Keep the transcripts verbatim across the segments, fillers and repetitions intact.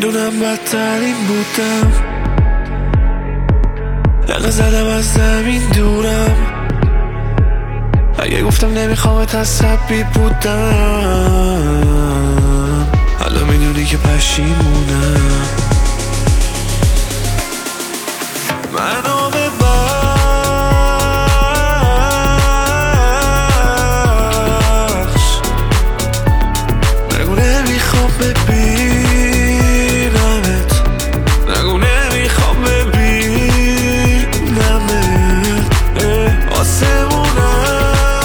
میدونم بدترین بودم، دقیقه زدم از زمین دورم. اگه گفتم نمیخوامت عصبی بودم، حالا میدونی که پشیمونم. منو ببخش، نگو نمیخوام ببینمت، نگو نمیخوام ببینمت. آسمونم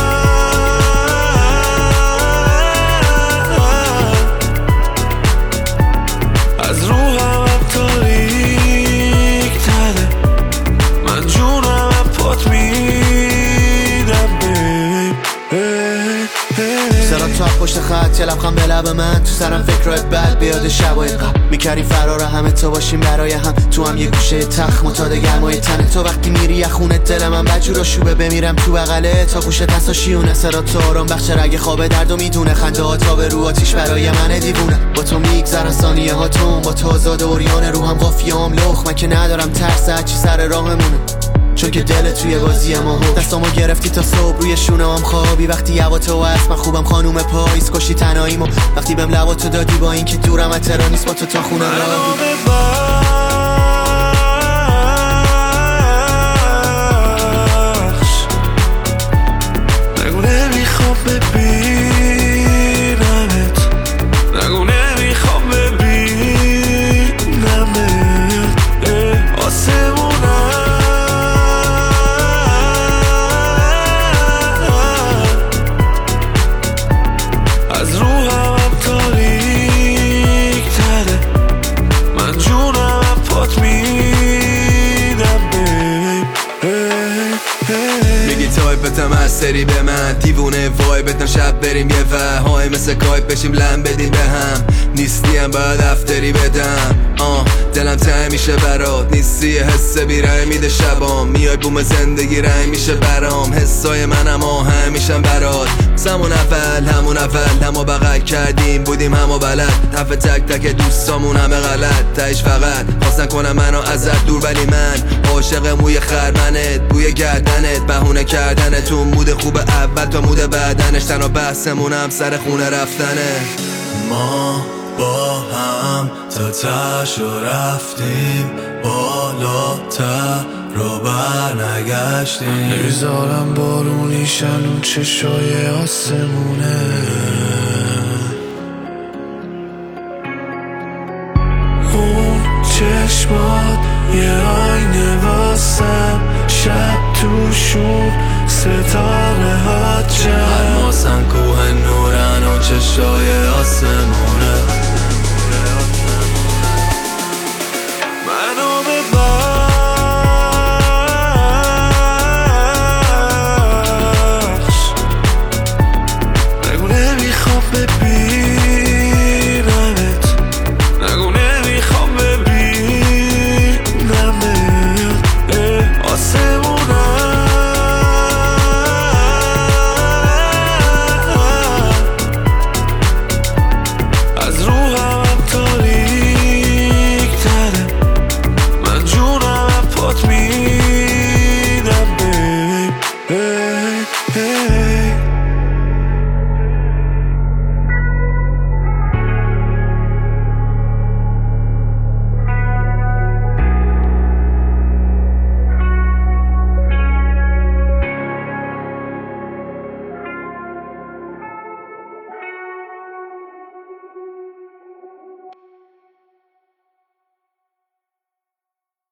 از روحم هم تاریک تره، من جونم هم پات میدم بیب. سرم تو پشت خط چه لبخم به لب من، تو سرم فکرات بد بیاد شبای قبل. میکردیم فرار همه تو باشیم برای هم، تو هم یه گوشه تخت متاد گرمای تنه. تو وقتی میری یه خونه دل من بجور و شوبه بمیرم تو بغله، تا گوشه تسا شیونه سرات تو آرام بخش رگ خواب درد و میدونه. خنده ها تا به رو آتیش برای من دیوونه، با تو میگذرن ثانیه هاتون، با تو آزاد اوریان روحم قافیام لخ. من که ندارم ترس هرچی سر راهمونه، چون که دل توی بازی ما هو. دستامو گرفتی تا صبح روی شونه هم خوابی، وقتی هوا تو هست من خوبم خانوم پاییز. کشی تنهاییمو وقتی بهم لباتو دادی، با این که دورم از تهران نیست با تو تا خونه راهی. نگو نمیخوام ببینمت، نگو نمیخوام ببینمت. آسمونم از روحم هم تاریک تره، من جونم هم پات میدم بیب. میگی تایپتم از سری به من، دیوونه وایبتم شب بریم یه وهای مثل کایپ بشیم لم بدیم به هم. نیستیم باید افتری بدم، آه دلم تنگ میشه برات، نیستی حس بیرنگ میده شبام. میای بوم زندگی رنگ میشه برام، حسای منم آهنگ میشم برات. همون اول همون اول همو بغل کردیم بودیم همو بلد، حرف تک تک دوستامون همه غلط. تایش فقط خواستن کنم منو ازت دور، ولی من عاشق موی خرمنت، بوی گردنت، بهونه کردنتون. مود خوب اول تا مود بعدنش، تنها بحثمونم سر خونه رفتنه. ما با هم تا تشو رفتیم بالاتر رو برنگشتیم. نمیذارم بارونیشن اون چشای آسمونه، اون چشمات یه آینه واسم، شب توشون ستاره ها جمع. الماسن کوه نورن اون چشای آسمونه. منو ببخش، نگو نمیخوام ببینمت، نگو نمیخوام ببینمت. آسمونم از روحم هم تاریک تره، من جونم هم پات میدم بیب.